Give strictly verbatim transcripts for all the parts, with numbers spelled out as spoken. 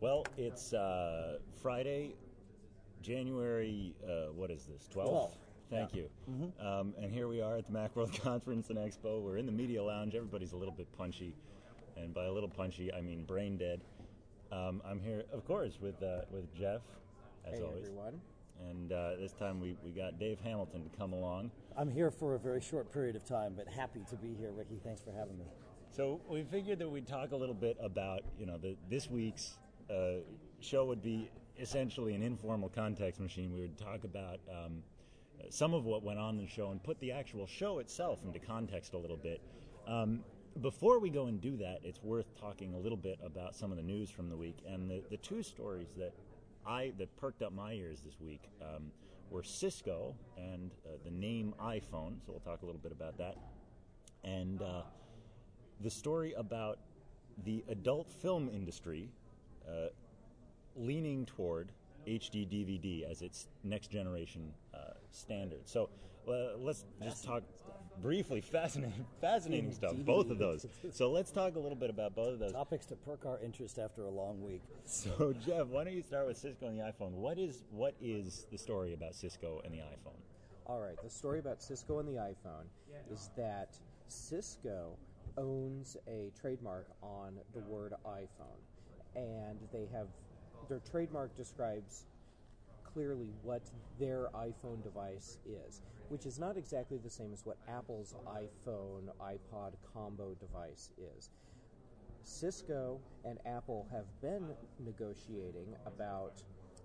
Well, it's uh, Friday, January, uh, what is this, twelfth? twelve. Thank yeah. you. Mm-hmm. Um, and here we are at the Macworld Conference and Expo. We're in the media lounge. Everybody's a little bit punchy. And by a little punchy, I mean brain dead. Um, I'm here, of course, with uh, with Jeff, as hey, always. everyone. And uh, this time we, we got Dave Hamilton to come along. I'm here for a very short period of time, but happy to be here, Ricky. Thanks for having me. So we figured that we'd talk a little bit about, you know, the, this week's uh, show would be essentially an informal context machine. We would talk about um, some of what went on in the show and put the actual show itself into context a little bit. Um, before we go and do that, it's worth talking a little bit about some of the news from the week. And the, the two stories that I that perked up my ears this week um, were Cisco and uh, the name iPhone. So we'll talk a little bit about that. And uh, the story about the adult film industry uh, leaning toward H D D V D as its next generation uh, standard. So uh, let's just talk briefly. Fascinating, fascinating stuff. Both of those. So let's talk a little bit about both of those topics to perk our interest after a long week. So Jeff, why don't you start with Cisco and the iPhone? What is what is the story about Cisco and the iPhone? All right, the story about Cisco and the iPhone is that Cisco owns a trademark on the word iPhone, and they have their trademark describes clearly what their iPhone device is, which is not exactly the same as what Apple's iPhone, iPod combo device is. Cisco and Apple have been negotiating about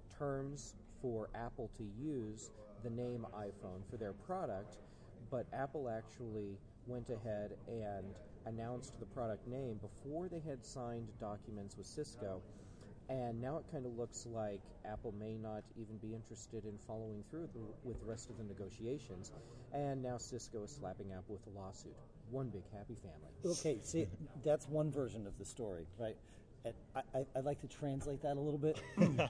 terms for Apple to use the name iPhone for their product, but Apple actually went ahead and announced the product name before they had signed documents with Cisco. And now it kind of looks like Apple may not even be interested in following through the, with the rest of the negotiations. And now Cisco is slapping Apple with a lawsuit. One big happy family. Okay, see, that's one version of the story, right? And I, I, I'd like to translate that a little bit.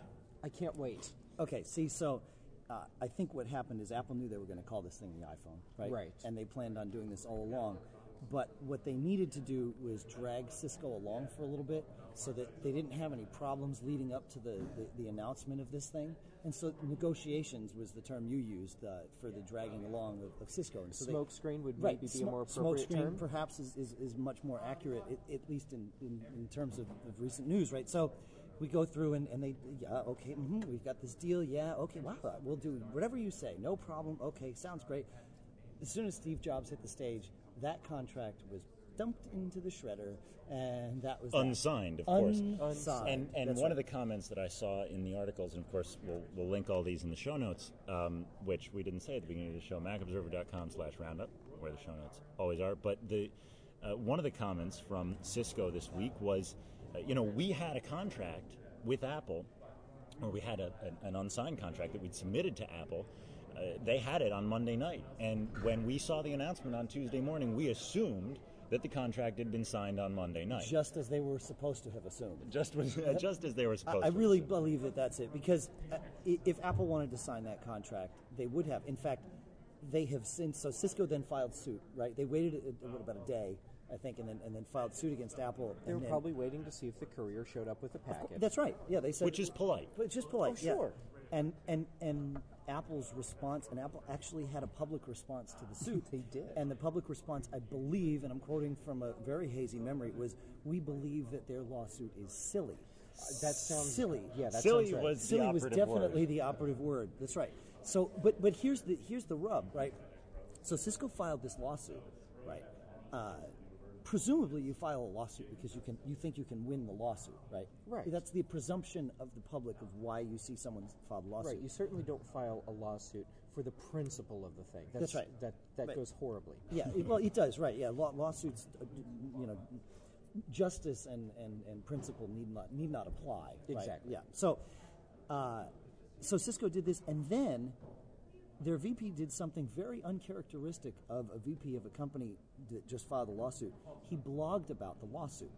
I can't wait. Okay, see, so uh, I think what happened is Apple knew they were going to call this thing the iPhone, right? Right. And they planned on doing this all along. But what they needed to do was drag Cisco along for a little bit so that they didn't have any problems leading up to the, the, the announcement of this thing. And so negotiations was the term you used uh, for the dragging along of, of Cisco. And so smoke screen would right, maybe sm- be a more appropriate smoke screen term? perhaps is, is, is much more accurate, at, at least in, in, in terms of, of recent news, right? So we go through and, and they, yeah, okay, mm-hmm, we've got this deal, yeah, okay, wow, we'll do whatever you say, no problem, okay, sounds great. As soon as Steve Jobs hit the stage, that contract was dumped into the shredder, and that was unsigned, that. of course. Unsigned. And, and That's one right. of the comments that I saw in the articles, and of course we'll, we'll link all these in the show notes, um, which we didn't say at the beginning of the show, macobserver.com slash roundup, where the show notes always are. But the uh, one of the comments from Cisco this week was, uh, you know, we had a contract with Apple, or we had a, an, an unsigned contract that we'd submitted to Apple. Uh, they had it on Monday night, and when we saw the announcement on Tuesday morning, we assumed that the contract had been signed on Monday night. Just as they were supposed to have assumed. Just, was, just as they were supposed I, to. I really assume. believe that that's it, because uh, if Apple wanted to sign that contract, they would have. In fact, they have since, so Cisco then filed suit, right? They waited a, a, about a day, I think, and then and then filed suit against Apple. They were then, probably waiting to see if the courier showed up with a package. That's right. Yeah, they said, Which is polite. Which is polite. Oh, sure. Yeah. And and and Apple's response, and Apple actually had a public response to the suit. They did. And the public response, I believe, and I'm quoting from a very hazy memory, was, "We believe that their lawsuit is silly." Uh, that sounds silly. Yeah, that Silly sounds right. was the silly was operative definitely word. the operative word. That's right. So, but but here's the here's the rub, right? So Cisco filed this lawsuit, right? Uh, presumably, you file a lawsuit because you can you think you can win the lawsuit, right? Right. That's the presumption of the public of why you see someone filed a lawsuit. Right, you certainly don't file a lawsuit for the principle of the thing. That's right. That that Right. goes horribly. Yeah, it, well, it does, right? Yeah, law, lawsuits, uh, you know, justice and, and, and principle need not need not apply. Right? Exactly. Yeah. So, uh, so Cisco did this, and then their V P did something very uncharacteristic of a V P of a company that just filed a lawsuit. He blogged about the lawsuit.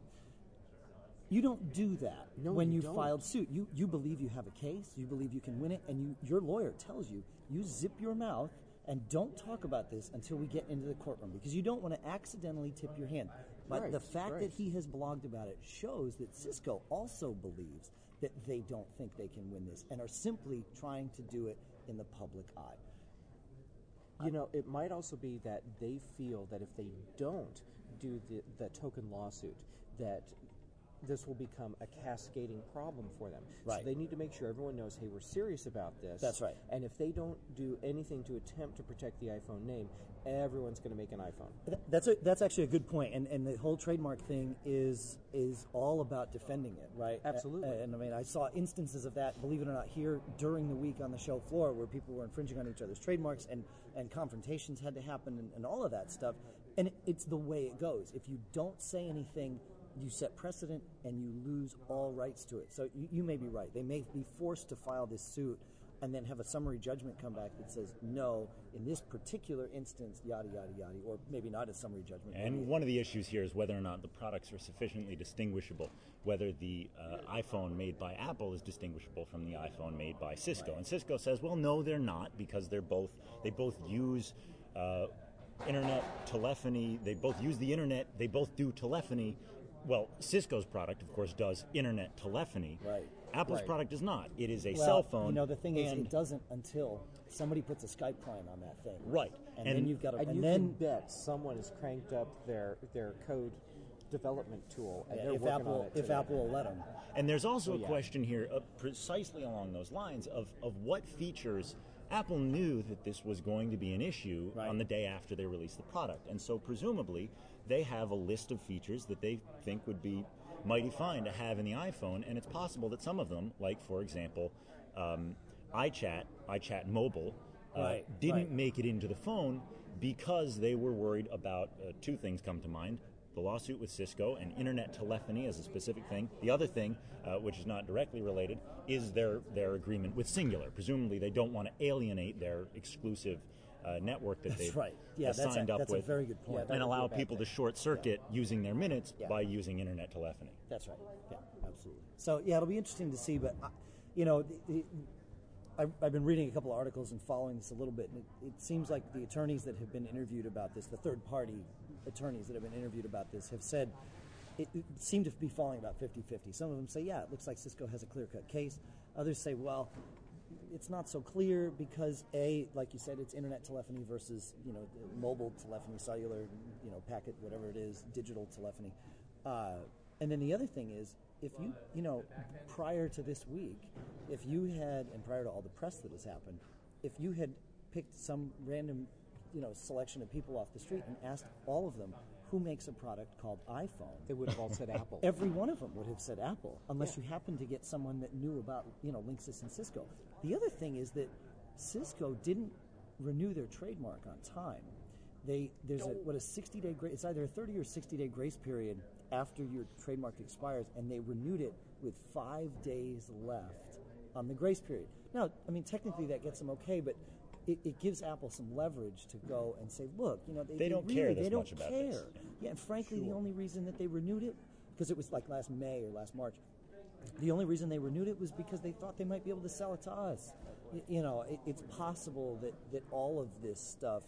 You don't do that No, when you you don't. filed suit. You you believe you have a case, you believe you can win it, and you your lawyer tells you, you zip your mouth and don't talk about this until we get into the courtroom, because you don't want to accidentally tip your hand. But Right, the fact right. that he has blogged about it shows that Cisco also believes that they don't think they can win this and are simply trying to do it in the public eye. You know, it might also be that they feel that if they don't do the, the token lawsuit, that this will become a cascading problem for them. Right. So they need to make sure everyone knows, hey, we're serious about this. That's right. And if they don't do anything to attempt to protect the iPhone name, everyone's going to make an iPhone. Th- That's a, that's actually a good point, and and the whole trademark thing is is all about defending it, right? Absolutely. A- And, I mean, I saw instances of that, believe it or not, here during the week on the show floor, where people were infringing on each other's trademarks, and and confrontations had to happen, and, and all of that stuff. And it, it's the way it goes. If you don't say anything, you set precedent, and you lose all rights to it. So you, you may be right. They may be forced to file this suit and then have a summary judgment come back that says, no, in this particular instance, yada, yada, yada, or maybe not a summary judgment. And maybe. one of the issues here is whether or not the products are sufficiently distinguishable, whether the uh, iPhone made by Apple is distinguishable from the iPhone made by Cisco. And Cisco says, well, no, they're not, because they're both they both use uh, internet telephony. They both use the internet. They both do telephony. Well, Cisco's product, of course, does internet telephony. Right. Apple's Right. product does not. It is a Well, cell phone. You know, the thing is, and- it doesn't until somebody puts a Skype client on that thing. Right. And, And- then you've got to, And, and you then can bet someone has cranked up their, their code development tool, and yeah, they're if working Apple on it if today. Apple will let them. And there's also Oh, a yeah. question here uh, precisely along those lines of, of what features Apple knew that this was going to be an issue Right. on the day after they released the product. And so presumably they have a list of features that they think would be mighty fine to have in the iPhone, and it's possible that some of them, like for example, um, iChat, iChat Mobile, uh, Right, didn't right. make it into the phone because they were worried about uh, two things come to mind. The lawsuit with Cisco and internet telephony as a specific thing. The other thing, uh, which is not directly related, is their, their agreement with Singular. Presumably they don't want to alienate their exclusive uh, network that That's they've right. Yeah, uh, that's signed a, up that's with a very good point. Yeah, that and would be allow a bad people to thing. short circuit using their minutes Yeah. by using internet telephony. That's right. Yeah, absolutely. So yeah, it'll be interesting to see. But uh, you know, the, the, I've, I've been reading a couple of articles and following this a little bit, and it, it seems like the attorneys that have been interviewed about this, the third-party attorneys that have been interviewed about this, have said it, it seemed to be falling about fifty-fifty. Some of them say, yeah, it looks like Cisco has a clear-cut case. Others say, well, it's not so clear because A, like you said, it's internet telephony versus, you know, mobile telephony, cellular, you know, packet, whatever it is, digital telephony. Uh, and then the other thing is, if you, you know, prior to this week, if you had, and prior to all the press that has happened, if you had picked some random, you know, selection of people off the street and asked all of them who makes a product called iPhone, They would have all said Apple. every one of them would have said Apple, unless Yeah. you happen to get someone that knew about, you know, Linksys and Cisco. The other thing is that Cisco didn't renew their trademark on time. They there's a what a sixty day grace. It's either a thirty or sixty day grace period after your trademark expires, and they renewed it with five days left on the grace period. Now, I mean, technically that gets them okay, but it, it gives Apple some leverage to go and say, look, you know, they, They don't really, care they this don't much about care. this. Yeah, and frankly, the only reason that they renewed it, because it was like last May or last March, the only reason they renewed it was because they thought they might be able to sell it to us. Y- You know, it, it's possible that, that all of this stuff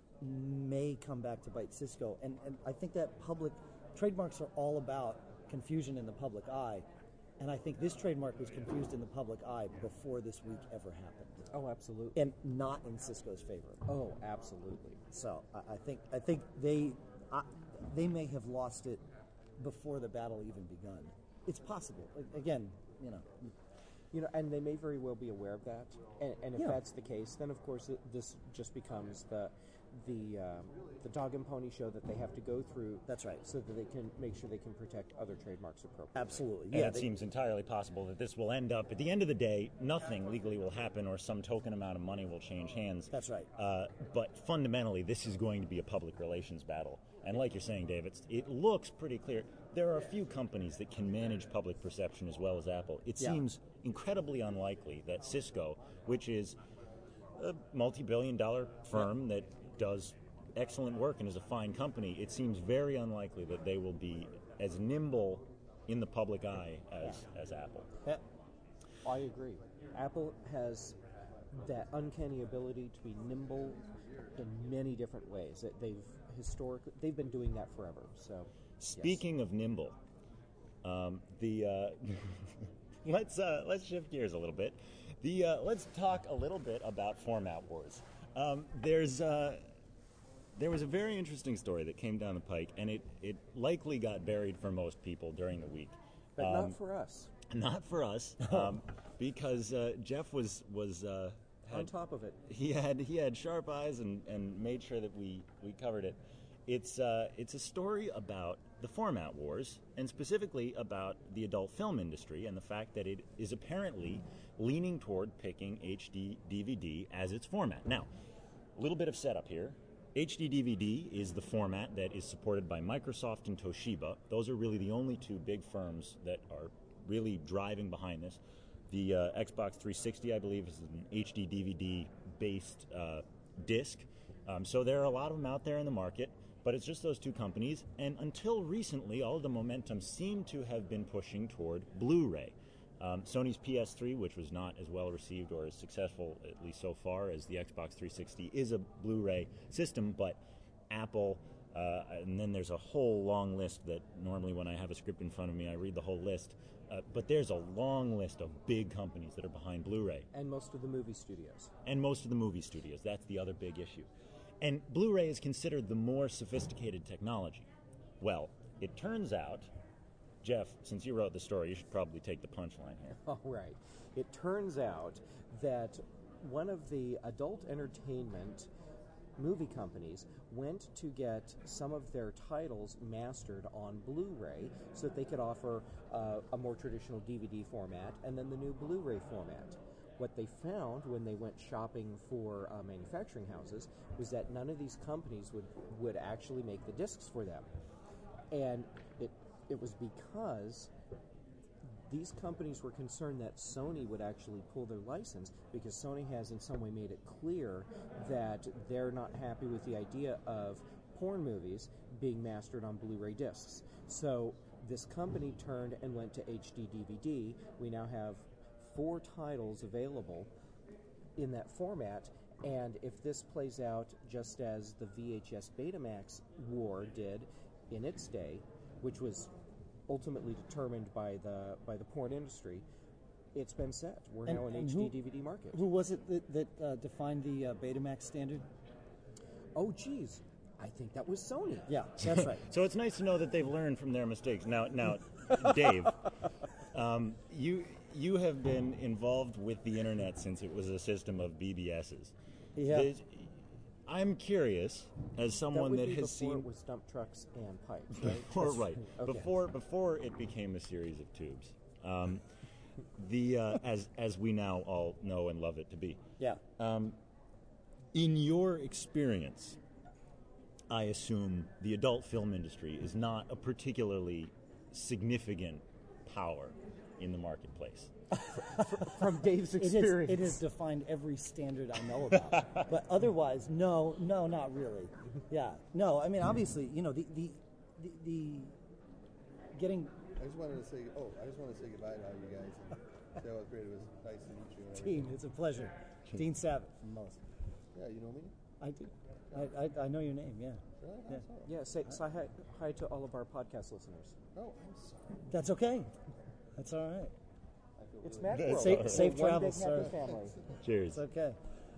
may come back to bite Cisco. And, and I think that public trademarks are all about confusion in the public eye. And I think this trademark was confused in the public eye before this week ever happened. Oh, absolutely. And not in Cisco's favor. Oh, absolutely. So I, I think I think they I, they may have lost it before the battle even begun. It's possible. A- Again, you know, You know, and they may very well be aware of that. And, and if Yeah. that's the case, then of course it, this just becomes the the um, the dog and pony show that they have to go through. That's right. So that they can make sure they can protect other trademarks appropriately. absolutely. And Yeah, it they- seems entirely possible that this will end up, at the end of the day, nothing legally will happen or some token amount of money will change hands. That's right. Uh, but fundamentally, this is going to be a public relations battle. And like you're saying, Dave, it's, it looks pretty clear. There are a few companies that can manage public perception as well as Apple. It Yeah. seems incredibly unlikely that Cisco, which is a multi-billion dollar firm that does excellent work and is a fine company, it seems very unlikely that they will be as nimble in the public eye as, as Apple. yeah. I agree. Apple has that uncanny ability to be nimble in many different ways. That they've historically they've been doing that forever. So, Speaking of nimble, um, the uh, let's uh, let's shift gears a little bit. The uh, let's talk a little bit about format wars. Um, there's uh, there was a very interesting story that came down the pike, and it, it likely got buried for most people during the week. But Um, not for us. Not for us, um, because uh, Jeff was was uh, had, On top of it. he had he had sharp eyes and, and made sure that we, we covered it. It's uh, it's a story about the format wars, and specifically about the adult film industry and the fact that it is apparently leaning toward picking H D D V D as its format. Now, a little bit of setup here. H D D V D is the format that is supported by Microsoft and Toshiba. Those are really the only two big firms that are really driving behind this. The uh, Xbox three sixty, I believe, is an H D D V D-based uh, disc. Um, so there are a lot of them out there in the market, but it's just those two companies. And until recently, all of the momentum seemed to have been pushing toward Blu-ray. Um, Sony's P S three, which was not as well received or as successful, at least so far, as the Xbox three sixty, is a Blu-ray system, but Apple, uh, and then there's a whole long list that normally when I have a script in front of me, I read the whole list. Uh, but there's a long list of big companies that are behind Blu-ray. And most of the movie studios. And most of the movie studios. That's the other big issue. And Blu-ray is considered the more sophisticated technology. Well, it turns out, Jeff, since you wrote the story, you should probably take the punchline here. All right. It turns out that one of the adult entertainment movie companies went to get some of their titles mastered on Blu-ray so that they could offer uh, a more traditional D V D format and then the new Blu-ray format. What they found when they went shopping for uh, manufacturing houses was that none of these companies would, would actually make the discs for them. And it it was because these companies were concerned that Sony would actually pull their license, because Sony has in some way made it clear that they're not happy with the idea of porn movies being mastered on Blu-ray discs. So this company turned and went to H D D V D. We now have four titles available in that format, and if this plays out just as the V H S Betamax war did in its day, which was ultimately determined by the by the porn industry, it's been set. We're And- now an and H who- D D V D market. Who was it that, that uh, defined the uh, Betamax standard? Oh, geez. I think that was Sony. Yeah, that's right. So it's nice to know that they've learned from their mistakes. Now, now, Dave, um, you you have been involved with the internet since it was a system of B B Ss. Yeah. There's- I'm curious, as That someone would that be has before seen it was dump trucks and pipes, right? Before, right. Okay. Before before it became a series of tubes. Um, the uh, as as we now all know and love it to be. Yeah. Um, in your experience, I assume the adult film industry is not a particularly significant power in the marketplace. From Dave's It is, experience. it has defined every standard I know about. But otherwise, no, no, not really. Yeah. No, I mean, obviously, you know, the, the, the, the getting I just wanted to say, oh, I just wanted to say goodbye to all you guys and say how great it was. Nice to meet you. and everything. Dean, it's a pleasure. Dean Savitt from Most. Yeah, you know me? I do. I, I, I know your name, yeah. Really? Yeah. Oh, Yeah, say, say hi, hi to all of our podcast listeners. oh, I'm sorry. That's okay. That's all right. I feel It's really Macworld. Safe- We're safe one travels, big happy sir. family. Cheers. It's okay.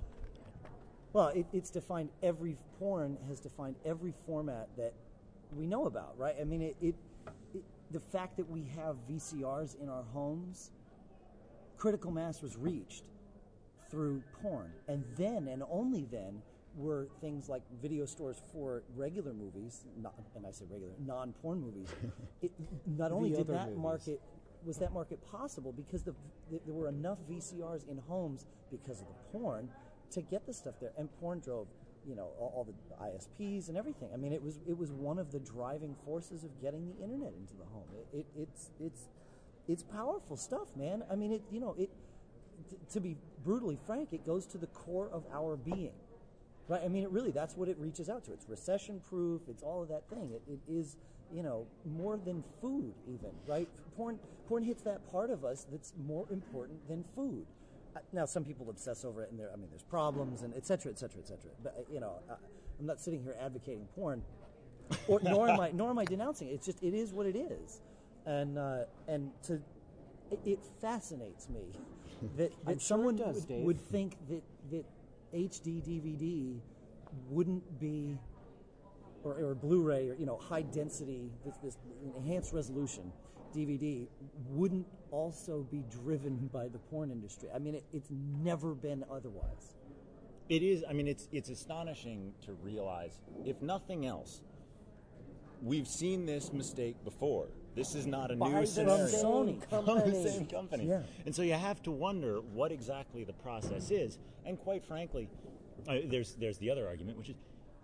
Well, it, it's defined every porn has defined every format that we know about, right? I mean, it, it, it the fact that we have V C Rs in our homes, critical mass was reached through porn, and then and only then were things like video stores for regular movies, not, and I say regular, non-porn movies. It, not only The did other that movies. market was that market possible because the, the, there were enough V C Rs in homes because of the porn to get the stuff there, and porn drove, you know, all, all the I S Ps and everything. I mean, it was it was one of the driving forces of getting the internet into the home. It, it it's it's it's powerful stuff, man. I mean, it you know it. T- to be brutally frank, it goes to the core of our being, right? I mean, it really that's what it reaches out to. It's recession proof. It's all of that thing. It, it is you know more than food, even, right? Porn porn hits that part of us that's more important than food. Uh, Now, some people obsess over it, and there, I mean, there's problems, and et cetera, et cetera, et cetera. But uh, you know, uh, I'm not sitting here advocating porn, or nor am I, nor am I denouncing it. It's just, it is what it is, and uh, and to it, it fascinates me that, I'm that sure someone it does, would, Dave. would think that, that H D D V D wouldn't be, or, or Blu-ray, or you know, high density, this, this enhanced resolution D V D wouldn't also be driven by the porn industry. I mean, it, it's never been otherwise. It is. I mean, it's it's astonishing to realize, if nothing else, we've seen this mistake before. This is not a By new the scenario. same Sony. From company. the same company. Yeah. And so you have to wonder what exactly the process is. And quite frankly, uh, there's there's the other argument, which is,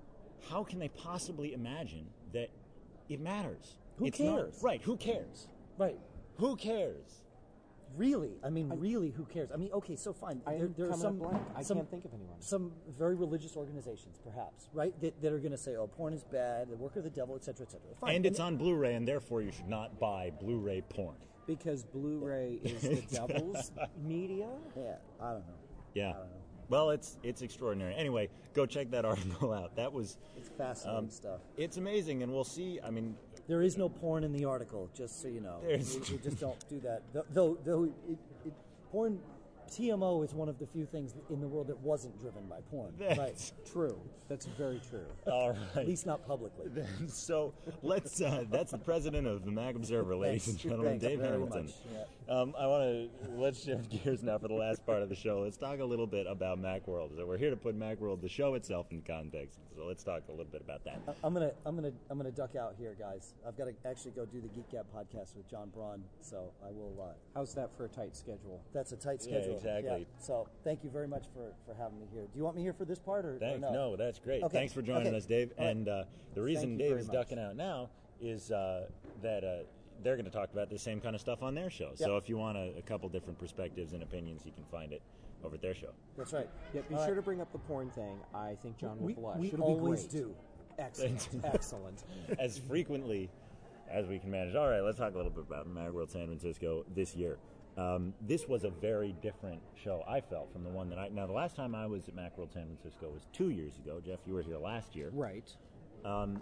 how can they possibly imagine that it matters? Who It's not- cares? right? Who cares? Right. Who cares? Really? I mean, really, who cares? I mean, okay, so fine. I there, am there are coming some, up blank. I some, can't think of anyone. Some very religious organizations, perhaps, right, that, that are going to say, oh, porn is bad, the work of the devil, et cetera, et cetera. Fine. And it's on Blu-ray, and therefore you should not buy Blu-ray porn. Because Blu-ray is the devil's media? Yeah, I don't know. Yeah. I don't know. Well, it's it's extraordinary. Anyway, go check that article out. That was It's fascinating um, stuff. It's amazing, and we'll see. I mean, There is no porn in the article, just so you know. There's- We, we just don't do that. Though, though, though it, it, porn, T M O is one of the few things in the world that wasn't driven by porn. That's Right. True. That's very true. all At right. least not publicly. So let's. Uh, that's the president of the Mac Observer, ladies and Thanks. gentlemen, Thanks Dave very Hamilton. much. Yeah. Um, I want to let's shift gears now for the last part of the show. Let's talk a little bit about Macworld. So we're here to put Macworld, the show itself, in context. So let's talk a little bit about that. I- I'm gonna, I'm gonna, I'm gonna duck out here, guys. I've got to actually go do the Geek Gab podcast with John Braun, so I will. Uh, How's that for a tight schedule? that's a tight Yeah, schedule. exactly. So thank you very much for, for having me here. Do you want me here for this part, or, or Thanks. no? No, that's great. Okay. Thanks for joining Okay. us, Dave. All right. And uh, the reason you Dave very is much. ducking out now is uh, that uh, they're going to talk about the same kind of stuff on their show. So Yep. if you want a, a couple different perspectives and opinions, you can find it over at their show. That's right. Yeah, be All sure right. to bring up the porn thing. I think John will We, blush. we It'll always be great. do. Excellent. Excellent. As frequently as we can manage. All right, let's talk a little bit about Macworld San Francisco this year. Um, this was a very different show, I felt, from the one that I... Now, the last time I was at Macworld San Francisco was two years ago. Jeff, you were here last year. Right. Um,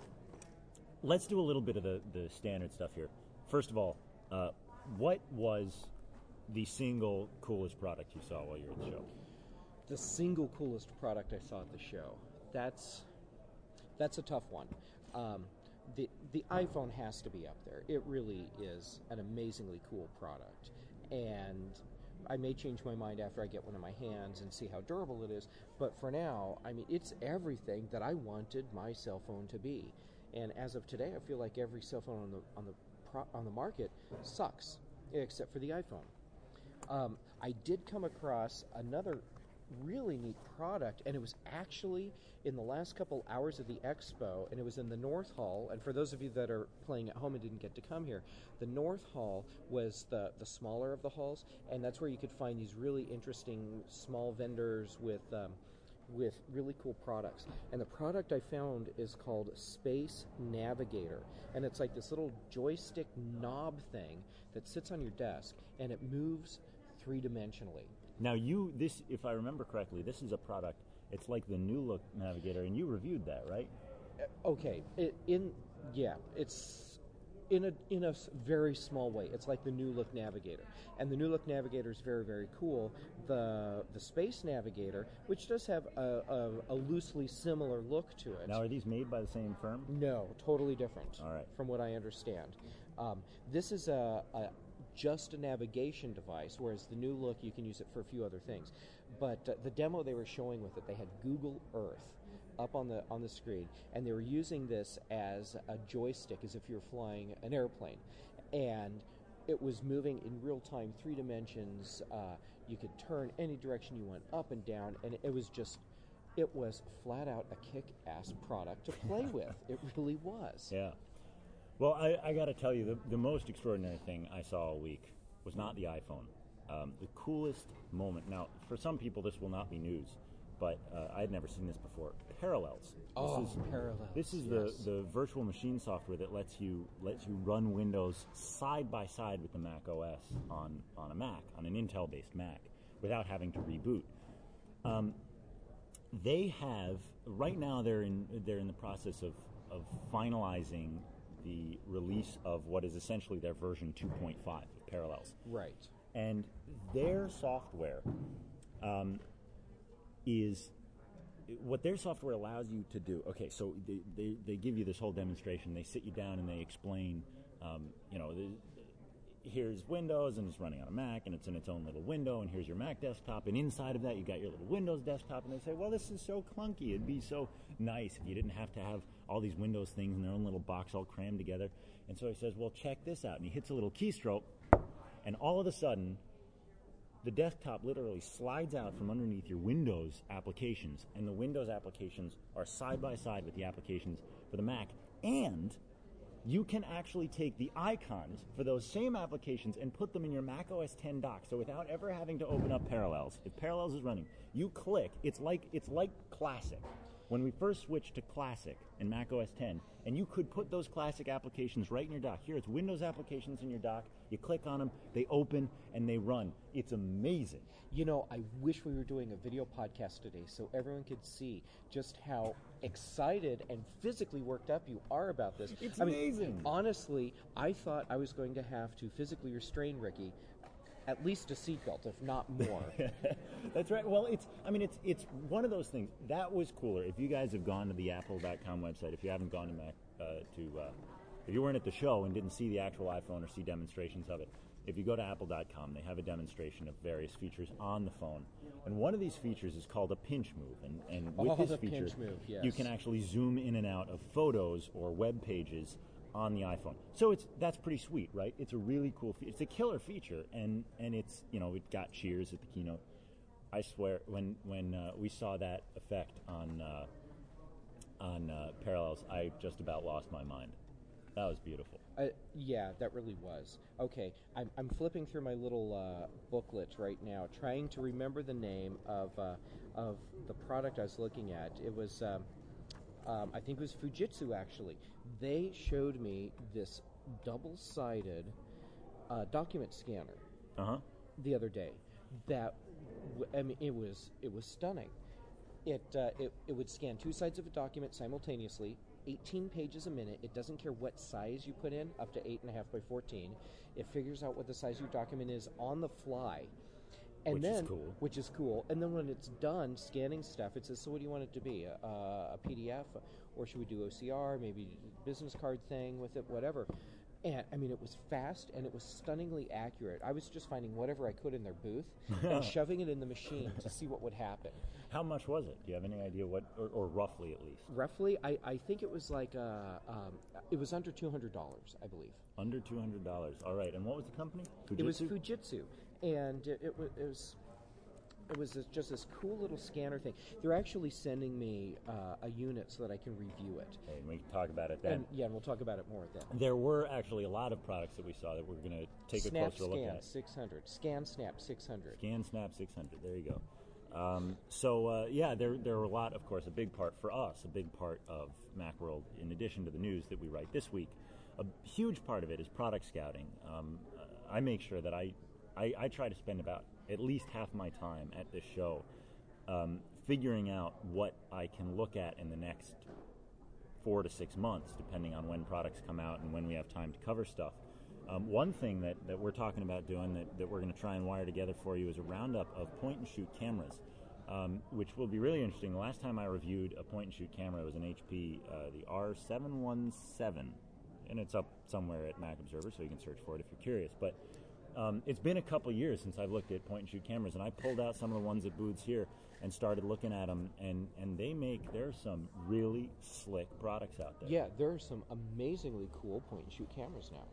let's do a little bit of the, the standard stuff here. First of all, uh, what was the single coolest product you saw while you were at the show? The single coolest product I saw at the show. That's that's a tough one. Um, the the iPhone has to be up there. It really is an amazingly cool product, and I may change my mind after I get one in my hands and see how durable it is. But for now, I mean, it's everything that I wanted my cell phone to be. And as of today, I feel like every cell phone on the on the pro, on the market sucks, except for the iPhone. Um, I did come across another really neat product, and it was actually in the last couple hours of the expo, and it was in the North Hall. And for those of you that are playing at home and didn't get to come here, the North Hall was the, the smaller of the halls, and that's where you could find these really interesting small vendors with um, with really cool products. And the product I found is called Space Navigator, and it's like this little joystick knob thing that sits on your desk, and it moves three-dimensionally. Now, you, this, if I remember correctly, this is a product, it's like the New Look Navigator, and you reviewed that, right? Okay, it, in yeah, it's in a in a s- very small way. It's like the New Look Navigator, and the New Look Navigator is very very cool. The the Space Navigator, which does have a, a, a loosely similar look to it. Now, are these made by the same firm? No, totally different. All right. From what I understand, um, this is a, a just a navigation device, whereas the New Look you can use it for a few other things. But uh, the demo they were showing with it, they had Google Earth up on the on the screen, and they were using this as a joystick, as if you were flying an airplane, and it was moving in real time, three dimensions. Uh, you could turn any direction you want, up and down, and it was just. It was flat out a kick-ass product to play with. It really was. Yeah. Well, I, I got to tell you, the, the most extraordinary thing I saw all week was not the iPhone. Um, the coolest moment, now, for some people this will not be news, but uh, I had never seen this before. Parallels. This Oh, is, Parallels, This is yes. the, the virtual machine software that lets you lets you run Windows side by side with the Mac O S on, on a Mac, on an Intel-based Mac, without having to reboot. Um, they have right now they're in they're in the process of, of finalizing the release of what is essentially their version two point five of Parallels. Right. And their software um, is what their software allows you to do. Okay, so they, they, they give you this whole demonstration. They sit you down and they explain, um, you know, the, here's Windows and it's running on a Mac and it's in its own little window, and here's your Mac desktop, and inside of that you got your little Windows desktop, and they say, well, this is so clunky. It'd be so nice if you didn't have to have all these Windows things in their own little box all crammed together. And so he says, well, check this out. And he hits a little keystroke, and all of a sudden the desktop literally slides out from underneath your Windows applications, and the Windows applications are side by side with the applications for the Mac, and you can actually take the icons for those same applications and put them in your Mac O S ten dock. So without ever having to open up Parallels, if Parallels is running, you click. It's like it's like Classic. When we first switched to Classic in Mac O S ten, and you could put those Classic applications right in your dock. Here, it's Windows applications in your dock. You click on them, they open, and they run. It's amazing. You know, I wish we were doing a video podcast today so everyone could see just how excited and physically worked up you are about this. It's I mean, amazing. Honestly, I thought I was going to have to physically restrain Ricky, at least a seatbelt, if not more. That's right. Well, it's, I mean, it's it's one of those things. That was cooler. If you guys have gone to the apple dot com website, if you haven't gone to Mac, uh, to, uh, if you weren't at the show and didn't see the actual iPhone or see demonstrations of it, if you go to apple dot com, they have a demonstration of various features on the phone. And one of these features is called a pinch move. And, and with Oh, this the feature, pinch move, yes. you can actually zoom in and out of photos or web pages on the iPhone. So it's that's pretty sweet, right? It's a really cool feature. It's a killer feature, and, and it's, you know, it got cheers at the keynote. I swear, when when uh, we saw that effect on uh, on uh, Parallels, I just about lost my mind. That was beautiful. Uh, yeah, that really was. Okay, I'm, I'm flipping through my little uh, booklet right now, trying to remember the name of uh, of the product I was looking at. It was, um, um, I think it was Fujitsu, actually. They showed me this double-sided uh, document scanner Uh-huh. the other day. That, w- I mean, it was it was stunning. It, uh, it it would scan two sides of a document simultaneously, eighteen pages a minute. It doesn't care what size you put in, up to eight and a half by fourteen. It figures out what the size of your document is on the fly. And Which then, is cool. Which is cool. And then when it's done scanning stuff, it says, so what do you want it to be? A, a P D F? Or should we do O C R? Maybe business card thing with it, whatever. And, I mean, it was fast and it was stunningly accurate. I was just finding whatever I could in their booth and shoving it in the machine to see what would happen. How much was it? Do you have any idea what, or, or roughly at least? Roughly, I, I think it was like, uh, um, it was under two hundred dollars, I believe. Under two hundred dollars. All right. And what was the company? Fujitsu? It was Fujitsu. And it, it, was, it was... It was this, just this cool little scanner thing. They're actually sending me uh, a unit so that I can review it. Okay, and we can talk about it then. And, yeah, and we'll talk about it more then. There were actually a lot of products that we saw that we're going to take Snap a closer Scan look at. six hundred. Scan Snap six hundred. Scan Snap six hundred. There you go. Um, so, uh, yeah, there, there are a lot, of course, a big part for us, a big part of Macworld, in addition to the news that we write this week. A huge part of it is product scouting. Um, I make sure that I, I, I try to spend about at least half my time at this show um, figuring out what I can look at in the next four to six months, depending on when products come out and when we have time to cover stuff. Um, one thing that, that we're talking about doing that, that we're going to try and wire together for you is a roundup of point-and-shoot cameras, um, which will be really interesting. The last time I reviewed a point-and-shoot camera was an H P, uh, the R seven seventeen, and it's up somewhere at Mac Observer, so you can search for it if you're curious. But um, it's been a couple years since I've looked at point-and-shoot cameras, and I pulled out some of the ones at booths here and started looking at them, and, and they make, there's some really slick products out there. Yeah, there are some amazingly cool point-and-shoot cameras now.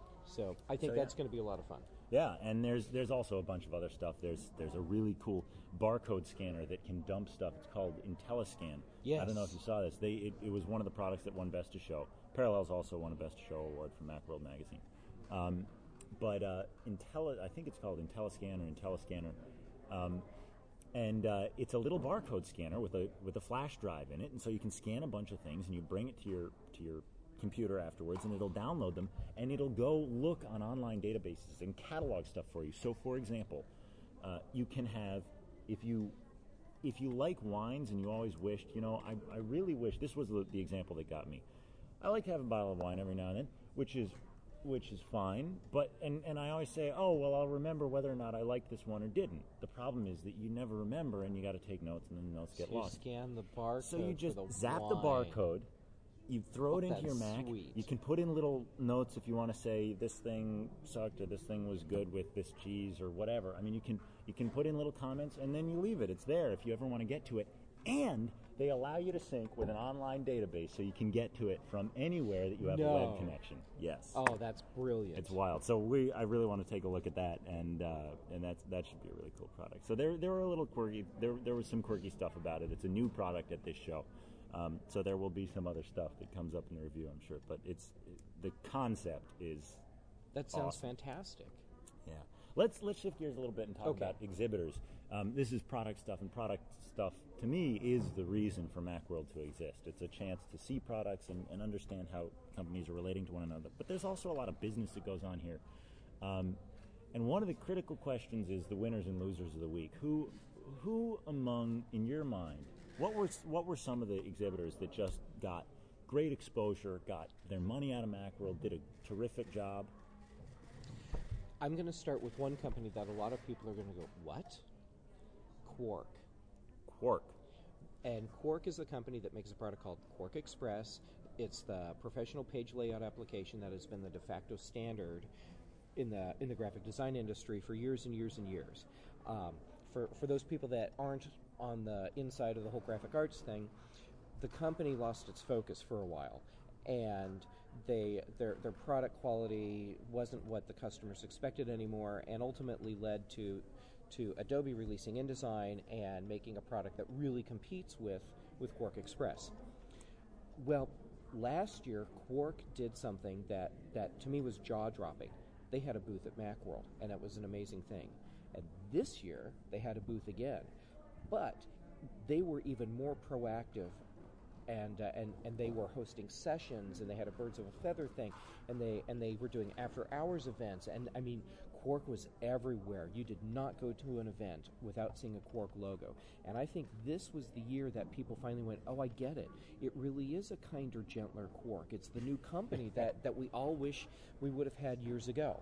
So I think So, that's yeah. going to be a lot of fun. Yeah, and there's there's also a bunch of other stuff. There's there's a really cool barcode scanner that can dump stuff. It's called IntelliScan. Yes. I don't know if you saw this. They it, it was one of the products that won Best of Show. Parallels also won a Best of Show award from Macworld magazine. Um, but uh, Intelli, I think it's called IntelliScan or IntelliScanner, um, and uh, it's a little barcode scanner with a with a flash drive in it, and so you can scan a bunch of things and you bring it to your to your computer afterwards, and it'll download them, and it'll go look on online databases and catalog stuff for you. So, for example, uh, you can have, if you if you like wines and you always wished, you know, I, I really wish, this was the, the example that got me. I like to have a bottle of wine every now and then, which is which is fine. But and, and I always say, oh well, I'll remember whether or not I liked this one or didn't. The problem is that you never remember, and you got to take notes, and then the notes So get you lost. scan the barcode. So you just for the zap wine. the barcode. You throw it Oh, into your that's Mac. sweet. You can put in little notes if you want to say this thing sucked or this thing was good with this cheese or whatever. I mean, you can you can put in little comments and then you leave it. It's there if you ever want to get to it. And they allow you to sync with an online database so you can get to it from anywhere that you have a No. web connection. Yes. Oh, that's brilliant. It's wild. So we, I really want to take a look at that, and uh, and that's that should be a really cool product. So there, there were a little quirky. There, there was some quirky stuff about it. It's a new product at this show, um, so there will be some other stuff that comes up in the review, I'm sure. But it's the concept is That sounds awesome. fantastic. Yeah. Let's let's shift gears a little bit and talk Okay. about exhibitors. Um, this is product stuff, and product stuff to me is the reason for Macworld to exist. It's a chance to see products and, and understand how companies are relating to one another. But there's also a lot of business that goes on here. Um, and one of the critical questions is the winners and losers of the week. Who who among, in your mind, what were what were some of the exhibitors that just got great exposure, got their money out of Macworld, did a terrific job? I'm going to start with one company that a lot of people are going to go, what? Quark. Quark. And Quark is the company that makes a product called Quark Express. It's the professional page layout application that has been the de facto standard in the in the graphic design industry for years and years and years. Um, for for those people that aren't on the inside of the whole graphic arts thing, the company lost its focus for a while, and they their their product quality wasn't what the customers expected anymore, and ultimately led to to Adobe releasing InDesign and making a product that really competes with, with Quark Express. Well, last year, Quark did something that, that to me was jaw-dropping. They had a booth at Macworld, and it was an amazing thing. And this year, they had a booth again. But they were even more proactive, and uh, and and they were hosting sessions, and they had a Birds of a Feather thing, and they and they were doing after-hours events. And I mean, Quark was everywhere. You did not go to an event without seeing a Quark logo. And I think this was the year that people finally went, oh, I get it. It really is a kinder, gentler Quark. It's the new company that, that we all wish we would have had years ago.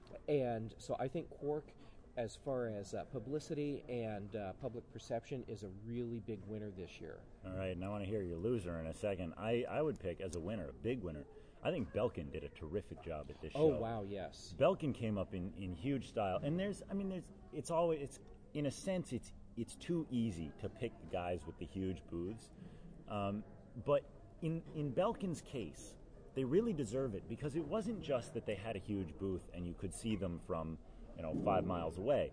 And so I think Quark, as far as uh, publicity and uh, public perception, is a really big winner this year. All right, and I want to hear your loser in a second. I, I would pick as a winner, a big winner. I think Belkin did a terrific job at this Oh, show. wow, yes. Belkin came up in, in huge style, and there's, I mean, there's, it's always, it's in a sense, it's it's too easy to pick the guys with the huge booths, um, but in in Belkin's case, they really deserve it because it wasn't just that they had a huge booth and you could see them from, you know, five miles away.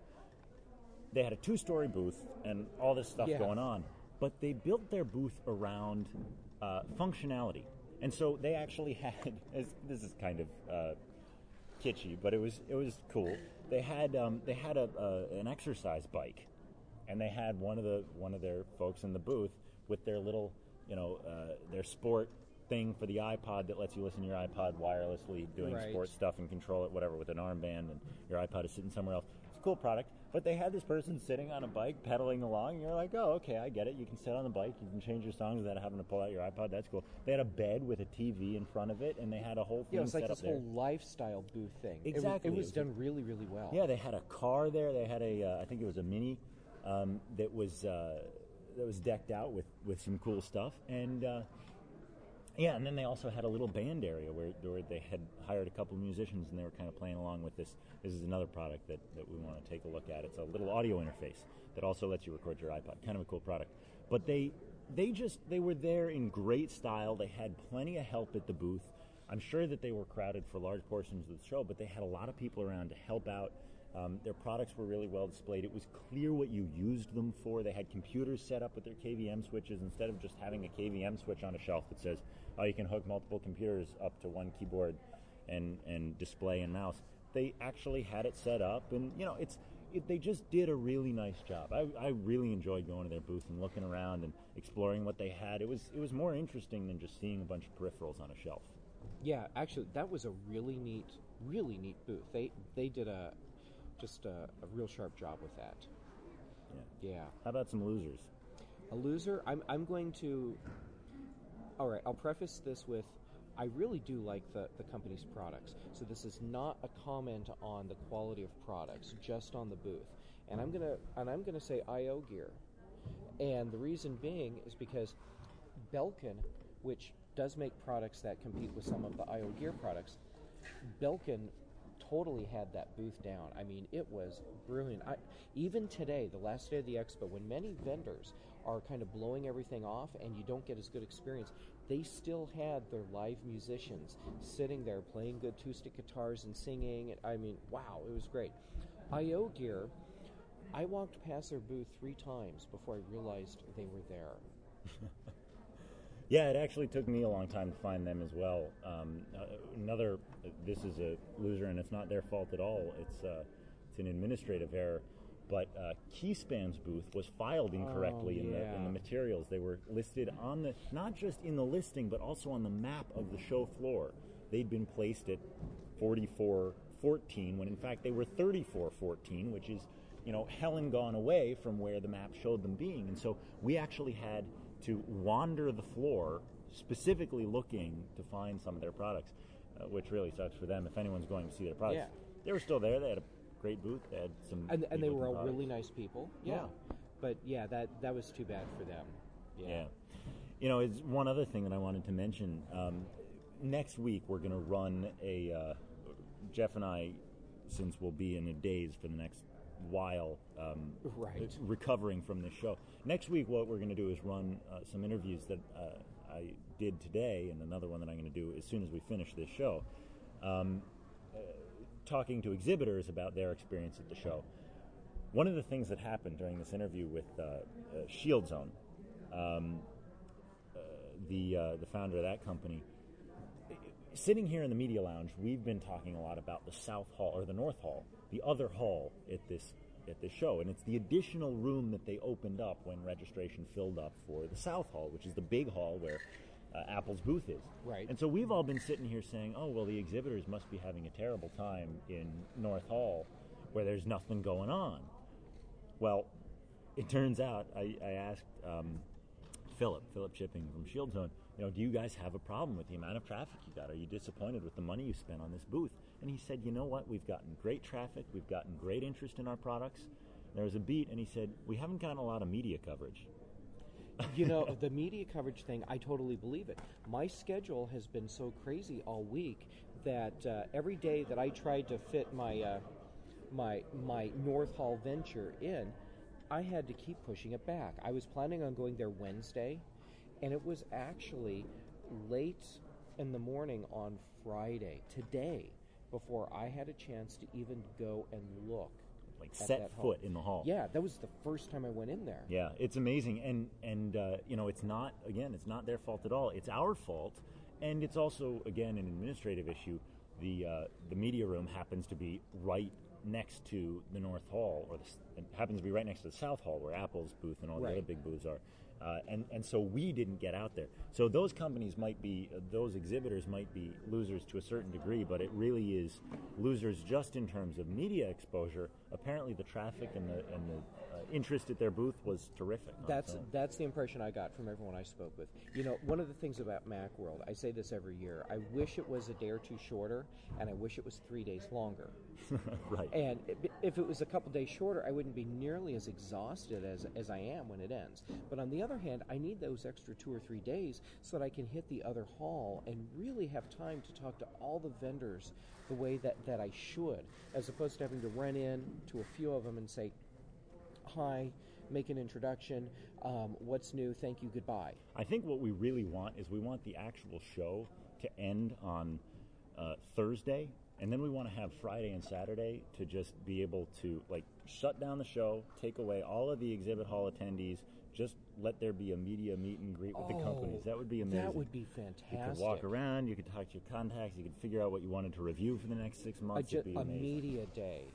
They had a two-story booth and all this stuff Yeah. going on, but they built their booth around uh, functionality. And so they actually had, this is kind of uh, kitschy, but it was it was cool. They had um, they had a, a an exercise bike, and they had one of the one of their folks in the booth with their little, you know, uh, their sport thing for the iPod that lets you listen to your iPod wirelessly, doing Right. sport stuff and control it, whatever, with an armband, and your iPod is sitting somewhere else. It's a cool product. But they had this person sitting on a bike, pedaling along, and you're like, oh, okay, I get it. You can sit on the bike, you can change your songs without having to pull out your iPod. That's cool. They had a bed with a T V in front of it, and they had a whole thing Yeah, it was like set this up there. whole lifestyle booth thing. It was- Exactly. It was, It was done really, really well. Yeah, they had a car there. They had a, uh, I think it was a Mini, um, that was uh, that was decked out with, with some cool stuff, and uh, yeah, and then they also had a little band area where where they had hired a couple of musicians, and they were kind of playing along with this. This is another product that, that we want to take a look at. It's a little audio interface that also lets you record your iPod. Kind of a cool product, but they they just they were there in great style. They had plenty of help at the booth. I'm sure that they were crowded for large portions of the show, but they had a lot of people around to help out. Um, their products were really well displayed. It was clear what you used them for. They had computers set up with their K V M switches instead of just having a K V M switch on a shelf that says, oh, you can hook multiple computers up to one keyboard and, and display and mouse. They actually had it set up, and, you know, it's it, they just did a really nice job. I, I really enjoyed going to their booth and looking around and exploring what they had. It was it was more interesting than just seeing a bunch of peripherals on a shelf. Yeah, actually, that was a really neat, really neat booth. They they did a just a, a real sharp job with that. Yeah. Yeah. How about some losers? A loser, I'm I'm going to. All right, I'll preface this with I really do like the, the company's products. So this is not a comment on the quality of products, just on the booth. And I'm gonna and I'm gonna say I O Gear. And the reason being is because Belkin, which does make products that compete with some of the I O Gear products, Belkin totally had that booth down. I mean, it was brilliant. I, even today, the last day of the expo, when many vendors are kind of blowing everything off and you don't get as good experience, they still had their live musicians sitting there playing good acoustic guitars and singing. I mean, wow, it was great. I O Gear, I walked past their booth three times before I realized they were there. Yeah, it actually took me a long time to find them as well. Um, uh, another, this is a loser, and it's not their fault at all. It's uh, it's an administrative error. But uh, Keyspan's booth was filed incorrectly Oh, in the in yeah. the materials. They were listed on the not just in the listing, but also on the map of the show floor. They'd been placed at forty-four fourteen when in fact they were thirty-four fourteen, which is, you know, hell and gone away from where the map showed them being. And so we actually had to wander the floor specifically looking to find some of their products, uh, which really sucks for them if anyone's going to see their products. Yeah. They were still there. They had a great booth. They had some And, and they neat were all looking really products. nice people. Yeah. Yeah. But yeah, that, that was too bad for them. Yeah. Yeah. You know, it's one other thing that I wanted to mention. Um, next week we're going to run a, uh, Jeff and I, since we'll be in a daze for the next while, um, Right. recovering from this show. Next week what we're going to do is run uh, some interviews that uh, I did today and another one that I'm going to do as soon as we finish this show. Um, uh, talking to exhibitors about their experience at the show. One of the things that happened during this interview with uh, uh, Shield Zone, um, uh, the uh, the founder of that company, sitting here in the media lounge, we've been talking a lot about the South Hall or the North Hall, the other hall at this at this show, and it's the additional room that they opened up when registration filled up for the South Hall, which is the big hall where uh, Apple's booth is. Right. And so we've all been sitting here saying, "Oh, well, the exhibitors must be having a terrible time in North Hall, where there's nothing going on." Well, it turns out I, I asked um, Philip, Philip Shipping from Shield Zone, you know, do you guys have a problem with the amount of traffic you got? Are you disappointed with the money you spent on this booth? And he said, you know what? We've gotten great traffic. We've gotten great interest in our products. There was a beat, and he said, we haven't gotten a lot of media coverage. You know, the media coverage thing, I totally believe it. My schedule has been so crazy all week that uh, every day that I tried to fit my uh, my my North Hall venture in, I had to keep pushing it back. I was planning on going there Wednesday, and it was actually late in the morning on Friday, today, before I had a chance to even go and look. Like at set that hall. foot in the hall. Yeah, that was the first time I went in there. Yeah, it's amazing, and and uh, you know, it's not again, it's not their fault at all. It's our fault, and it's also again an administrative issue. The uh, the media room happens to be right next to the North Hall, or the, it happens to be right next to the South Hall, where Apple's booth and all the Right. other big booths are. Uh, and, and so we didn't get out there. So those companies might be, uh, those exhibitors might be losers to a certain degree, but it really is losers just in terms of media exposure. Apparently the traffic and the, and the uh, interest at their booth was terrific. on That's its own. that's the impression I got from everyone I spoke with. You know, one of the things about Macworld, I say this every year, I wish it was a day or two shorter, and I wish it was three days longer. Right. And i- if it was a couple days shorter, I wouldn't be nearly as exhausted as, as I am when it ends. But on the other hand, I need those extra two or three days so that I can hit the other hall and really have time to talk to all the vendors the way that, that I should, as opposed to having to run in to a few of them and say, hi, make an introduction, um, what's new, thank you, goodbye. I think what we really want is we want the actual show to end on uh, Thursday, and then we want to have Friday and Saturday to just be able to like shut down the show, take away all of the exhibit hall attendees, just let there be a media meet and greet with the companies. That would be amazing. That would be You fantastic. could walk around, you could talk to your contacts, you could figure out what you wanted to review for the next six A, months. ju- It'd be a amazing. media day.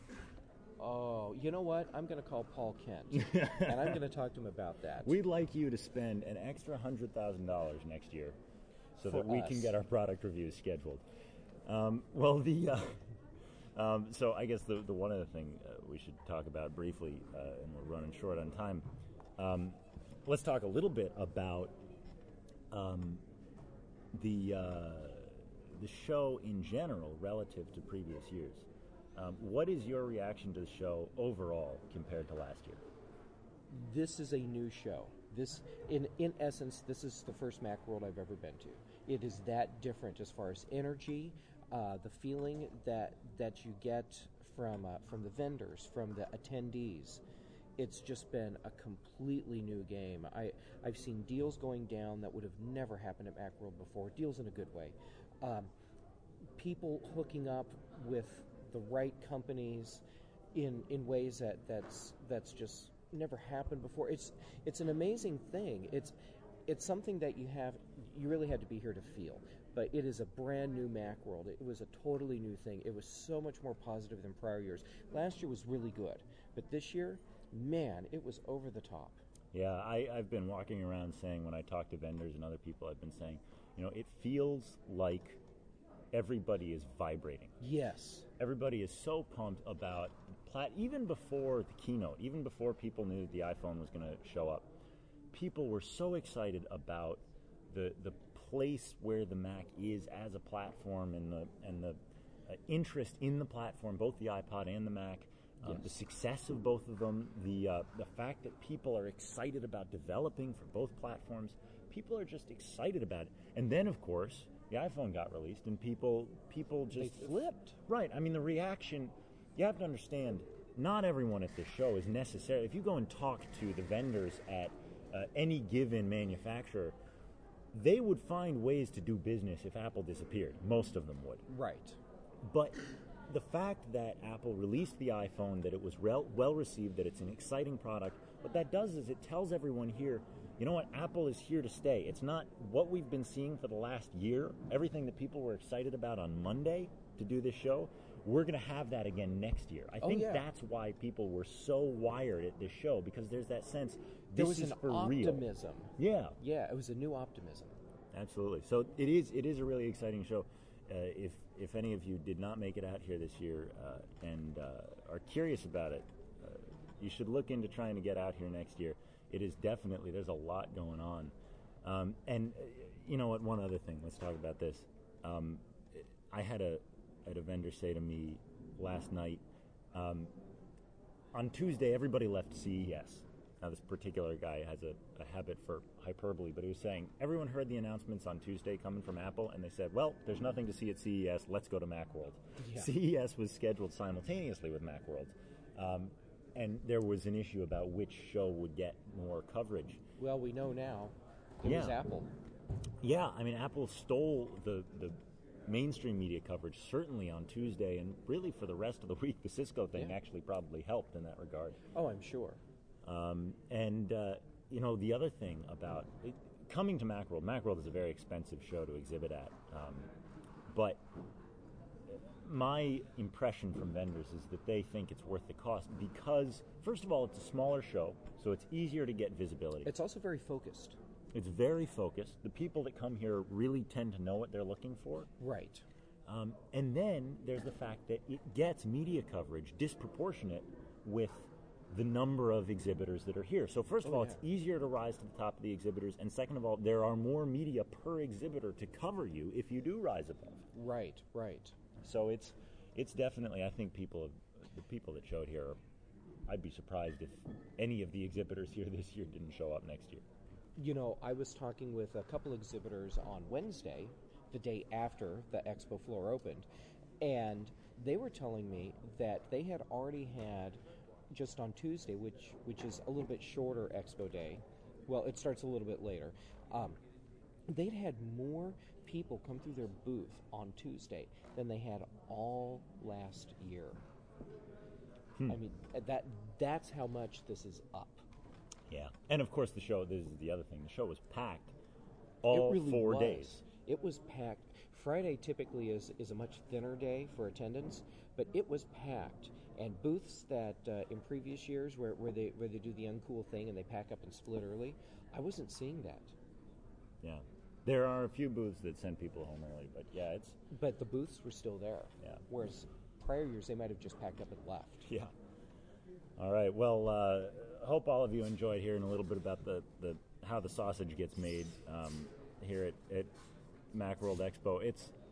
Oh, you know what? I'm going to call Paul Kent, and I'm going to talk to him about that. We'd like you to spend an extra one hundred thousand dollars next year so For that we us. can get our product reviews scheduled. Um, well, the uh, um, so I guess the, the one other thing uh, we should talk about briefly, uh, and we're running short on time, um, let's talk a little bit about um, the uh, the show in general relative to previous years. Um, what is your reaction to the show overall compared to last year? This is a new show. This, in in essence, this is the first Macworld I've ever been to. It is that different as far as energy, uh, the feeling that that you get from uh, from the vendors, from the attendees. It's just been a completely new game. I, I've seen deals going down that would have never happened at Macworld before. Deals in a good way. Um, people hooking up with the right companies in in ways that that's that's just never happened before. It's it's an amazing thing. It's it's something that you have you really had to be here to feel. But it is a brand new Macworld. It was a totally new thing. It was so much more positive than prior years. Last year was really good, but this year, man, it was over the top. Yeah, I, I've been walking around saying, when I talk to vendors and other people, I've been saying, you know, it feels like everybody is vibrating. Yes. Everybody is so pumped about plat. Even before the keynote, even before people knew the iPhone was going to show up, people were so excited about the the place where the Mac is as a platform and the and the uh, interest in the platform, both the iPod and the Mac. Um, Yes. The success of both of them, the uh, the fact that people are excited about developing for both platforms, people are just excited about it. And then, of course, the iPhone got released, and people people just They flipped. Right. I mean, the reaction. You have to understand. Not everyone at this show is necessary. If you go and talk to the vendors at uh, any given manufacturer, they would find ways to do business if Apple disappeared. Most of them would. Right. But the fact that Apple released the iPhone, that it was rel- well received, that it's an exciting product, what that does is it tells everyone here, you know what, Apple is here to stay. It's not what we've been seeing for the last year, everything that people were excited about on Monday to do this show, we're going to have that again next year. I Oh, think yeah. that's why people were so wired at this show, because there's that sense, There this was is an for real. optimism. Yeah. Yeah, it was a new optimism. Absolutely. So it is. It is a really exciting show. Uh, if if any of you did not make it out here this year uh, and uh, are curious about it, uh, you should look into trying to get out here next year. It is definitely, there's a lot going on. Um, and uh, you know what? One other thing. Let's talk about this. Um, I had a had a vendor say to me last night. Um, on Tuesday, everybody left C E S. Now, this particular guy has a, a habit for hyperbole, but he was saying, everyone heard the announcements on Tuesday coming from Apple, and they said, well, there's nothing to see at C E S, let's go to Macworld. Yeah. C E S was scheduled simultaneously with Macworld, um, and there was an issue about which show would get more coverage. Well, we know now. It was Yeah. Apple. Yeah, I mean, Apple stole the, the mainstream media coverage, certainly on Tuesday, and really for the rest of the week, the Cisco thing Yeah. actually probably helped in that regard. Oh, I'm sure. Um, and, uh, you know, the other thing about it, coming to Macworld, Macworld is a very expensive show to exhibit at. Um, but my impression from vendors is that they think it's worth the cost because, first of all, it's a smaller show, so it's easier to get visibility. It's also very focused. It's very focused. The people that come here really tend to know what they're looking for. Right. Um, and then there's the fact that it gets media coverage disproportionate with the number of exhibitors that are here. So first of Oh, all, yeah. it's easier to rise to the top of the exhibitors, and second of all, there are more media per exhibitor to cover you if you do rise above. Right, right. So it's it's definitely, I think people, have, the people that showed here, I'd be surprised if any of the exhibitors here this year didn't show up next year. You know, I was talking with a couple exhibitors on Wednesday, the day after the expo floor opened, and they were telling me that they had already had, just on Tuesday, which which is a little bit shorter expo day, well, it starts a little bit later, um, they'd had more people come through their booth on Tuesday than they had all last year. Hmm. I mean, that that's how much this is up. Yeah. And of course the show, this is the other thing, the show was packed all it really four was. days. It was packed. Friday typically is, is a much thinner day for attendance, but it was packed. And booths that uh, in previous years where, where they where they do the uncool thing and they pack up and split early, I wasn't seeing that. Yeah. There are a few booths that send people home early, but yeah, it's But the booths were still there. Yeah. Whereas prior years they might have just packed up and left. yeah. All right. Well, uh, hope all of you enjoyed hearing a little bit about the, the how the sausage gets made um, here at, at Macworld Expo. It's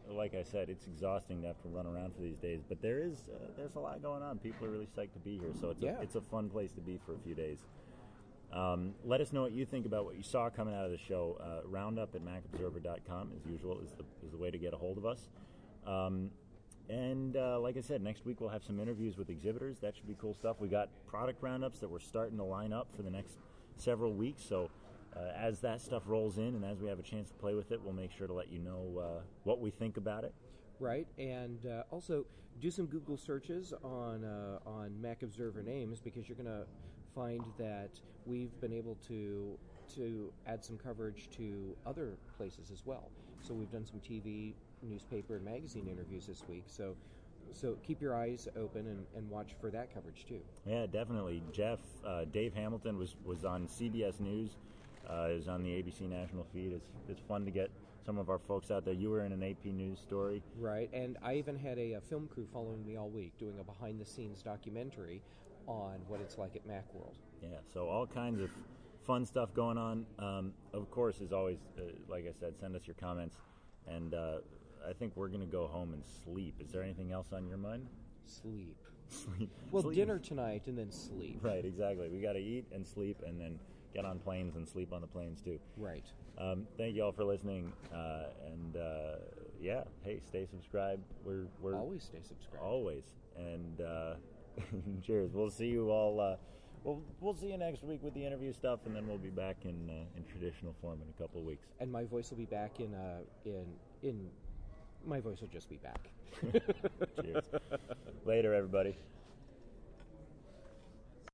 like I said, it's exhausting to have to run around for these days. But there is uh, there's a lot going on. People are really psyched to be here, so it's Yeah. a, it's a fun place to be for a few days. Um, let us know what you think about what you saw coming out of the show. Uh, roundup at mac observer dot com, as usual, is the is the way to get a hold of us. Um, and uh, like I said, next week we'll have some interviews with exhibitors. That should be cool stuff. We got product roundups that we're starting to line up for the next several weeks. So uh, as that stuff rolls in and as we have a chance to play with it, we'll make sure to let you know uh, what we think about it. Right, and uh, also do some Google searches on uh, on Mac Observer names, because you're going to find that we've been able to to add some coverage to other places as well. So we've done some T V, newspaper, and magazine interviews this week. So so keep your eyes open and, and watch for that coverage too. Yeah, definitely. Jeff, uh, Dave Hamilton was, was on C B S News. Uh, is on the A B C national feed. It's it's fun to get some of our folks out there. You were in an A P News story. Right, and I even had a, a film crew following me all week doing a behind-the-scenes documentary on what it's like at Macworld. Yeah, so all kinds of fun stuff going on. Um, of course, as always, uh, like I said, send us your comments. And uh, I think we're going to go home and sleep. Is there anything else on your mind? Sleep. Sleep. Well, Sleep. dinner tonight and then sleep. Right, exactly. We got to eat and sleep and then get on planes and sleep on the planes too. Right. Um, thank you all for listening. Uh, and uh, yeah, hey, stay subscribed. We're we're Always stay subscribed. always. And uh, cheers. We'll see you all. Uh, we'll we'll see you next week with the interview stuff, and then we'll be back in uh, in traditional form in a couple of weeks. And my voice will be back in uh, in in. My voice will just be back. Cheers. Later, everybody.